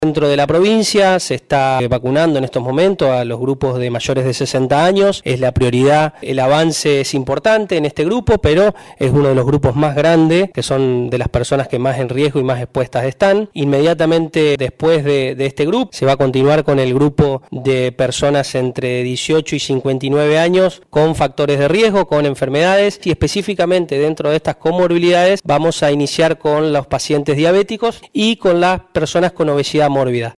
Dentro de la provincia se está vacunando en estos momentos a los grupos de mayores de 60 años, es la prioridad, el avance es importante en este grupo, pero es uno de los grupos más grandes, que son de las personas que más en riesgo y más expuestas están. Inmediatamente después de este grupo se va a continuar con el grupo de personas entre 18 y 59 años con factores de riesgo, con enfermedades, y específicamente dentro de estas comorbilidades vamos a iniciar con los pacientes diabéticos y con las personas con obesidad mórbida.